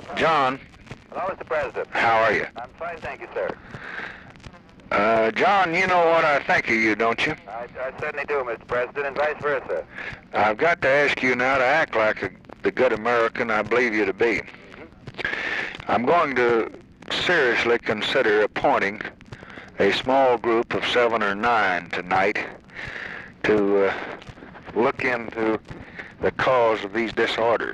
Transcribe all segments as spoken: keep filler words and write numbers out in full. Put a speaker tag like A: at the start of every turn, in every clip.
A: John.
B: Hello, Mister President.
A: How are you?
B: I'm fine, thank you, sir.
A: Uh, John, you know what I think of you, don't you?
B: I, I certainly do, Mister President, and vice versa.
A: I've got to ask you now to act like a, the good American I believe you to be.
B: Mm-hmm.
A: I'm going to seriously consider appointing a small group of seven or nine tonight to uh, look into the cause of these disorders.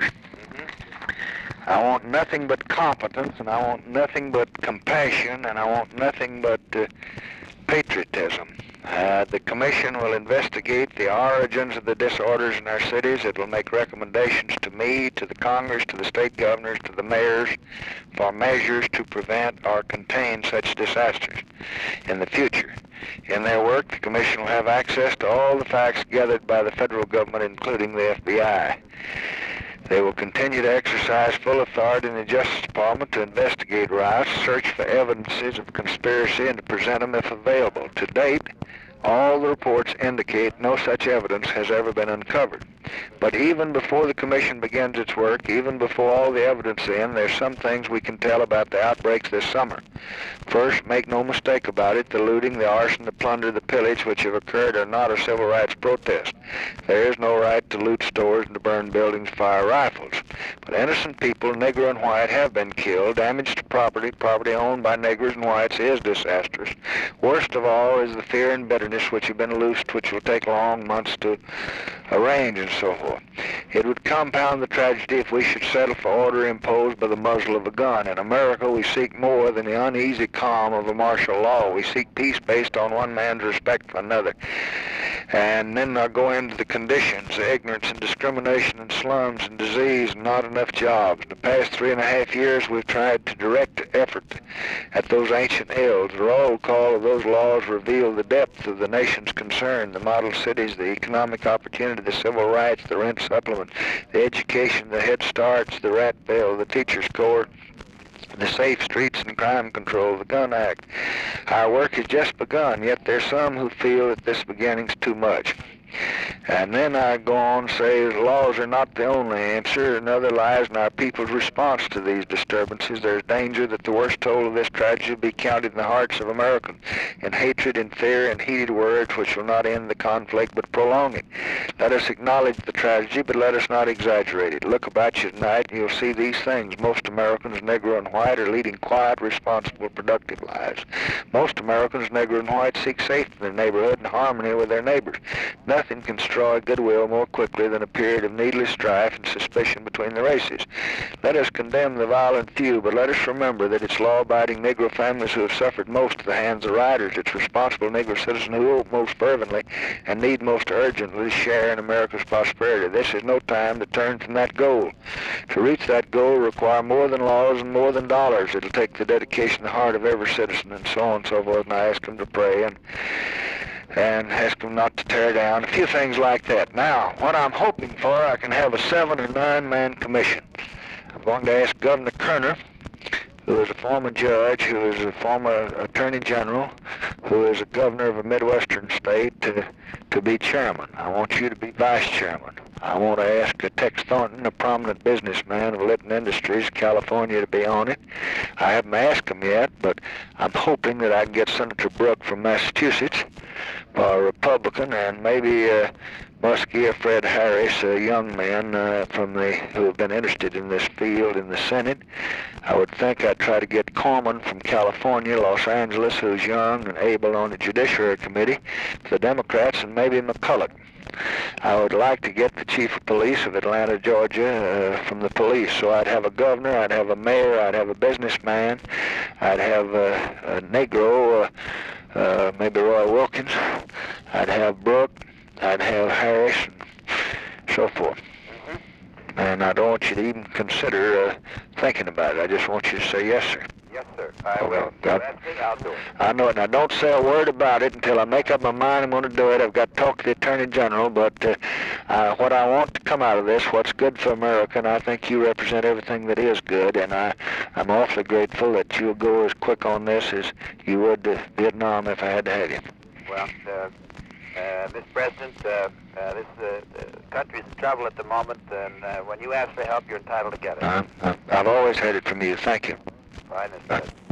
B: Mm-hmm.
A: I want nothing but competence, and I want nothing but compassion, and I want nothing but uh, patriotism. Uh, the commission will investigate the origins of the disorders in our cities. It will make recommendations to me, to the Congress, to the state governors, to the mayors for measures to prevent or contain such disasters in the future. In their work, the commission will have access to all the facts gathered by the federal government, including the F B I. They will continue to exercise full authority in the Justice Department to investigate riots, search for evidences of conspiracy, and to present them if available. To date, all the reports indicate no such evidence has ever been uncovered. But even before the commission begins its work, even before all the evidence is in, there's some things we can tell about the outbreaks this summer. First, make no mistake about it, the looting, the arson, the plunder, the pillage which have occurred are not a civil rights protest. There is no right to loot stores and to burn buildings, fire rifles. But innocent people, Negro and white, have been killed. Damage to property, property owned by Negroes and whites, is disastrous. Worst of all is the fear and bitterness which have been loosed, which will take long months to arrange and so forth. It would compound the tragedy if we should settle for order imposed by the muzzle of a gun. In America, we seek more than the uneasy calm of a martial law. We seek peace based on one man's respect for another. And then I go into the conditions, the ignorance and discrimination and slums and disease and not enough jobs. In the past three and a half years, we've tried to direct effort at those ancient ills. The roll call of those laws reveal the depth of the nation's concern, the model cities, the economic opportunity, the civil rights, the rent supplement, the education, the Head Starts, the rat bill, the teacher's corps, the safe streets and crime control, the gun act. Our work has just begun, yet there's some who feel that this beginning's too much. And then I go on to say laws are not the only answer. Another lies in our people's response to these disturbances. There's danger that the worst toll of this tragedy be counted in the hearts of Americans in hatred and fear and heated words which will not end the conflict but prolong it. Let us acknowledge the tragedy, but let us not exaggerate it. Look about you tonight and you'll see these things. Most Americans, Negro and white, are leading quiet, responsible, productive lives. Most Americans, Negro and white, seek safety in their neighborhood and harmony with their neighbors. Nothing can destroy goodwill more quickly than a period of needless strife and suspicion between the races. Let us condemn the violent few, but let us remember that it's law-abiding Negro families who have suffered most at the hands of rioters. It's responsible Negro citizens who hope most fervently and need most urgently to share in America's prosperity. This is no time to turn from that goal. To reach that goal will require more than laws and more than dollars. It'll take the dedication and the heart of every citizen and so on and so forth, and I ask them to pray and and ask them not to tear down, a few things like that. Now, what I'm hoping for, I can have a seven or nine man commission. I'm going to ask Governor Kerner, who is a former judge, who is a former attorney general, who is a governor of a Midwestern state, to, to be chairman. I want you to be vice chairman. I want to ask Tex Thornton, a prominent businessman of Litton Industries, California, to be on it. I haven't asked him yet, but I'm hoping that I can get Senator Brooke from Massachusetts, a Republican, and maybe uh, Muskie or Fred Harris, a young man uh, from the who have been interested in this field in the Senate. I would think I'd try to get Corman from California, Los Angeles, who's young and able on the Judiciary Committee for the Democrats, and maybe McCulloch. I would like to get the chief of police of Atlanta, Georgia, uh, from the police. So I'd have a governor, I'd have a mayor, I'd have a businessman, I'd have uh, a Negro, uh, uh, maybe Roy Wilkins, I'd have Brooke, I'd have Harris, and so forth. Mm-hmm. And I don't want you to even consider uh, thinking about it. I just want you to say yes, sir.
B: Yes, sir. I
A: Oh,
B: will.
A: well,
B: So
A: God.
B: that's it. I'll do it.
A: I know it. Now, don't say a word about it until I make up my mind I'm going to do it. I've got to talk to the Attorney General, but uh, uh, what I want to come out of this, what's good for America, and I think you represent everything that is good, and I, I'm awfully grateful that you'll go as quick on this as you would to Vietnam if I had to have you.
B: Well, uh, Uh, Mister President, uh, uh, this uh, uh, country's in trouble at the moment, and uh, when you ask for help, you're entitled to get it.
A: Uh, uh, I've always had it from you. Thank you.
B: Fine, Mister President.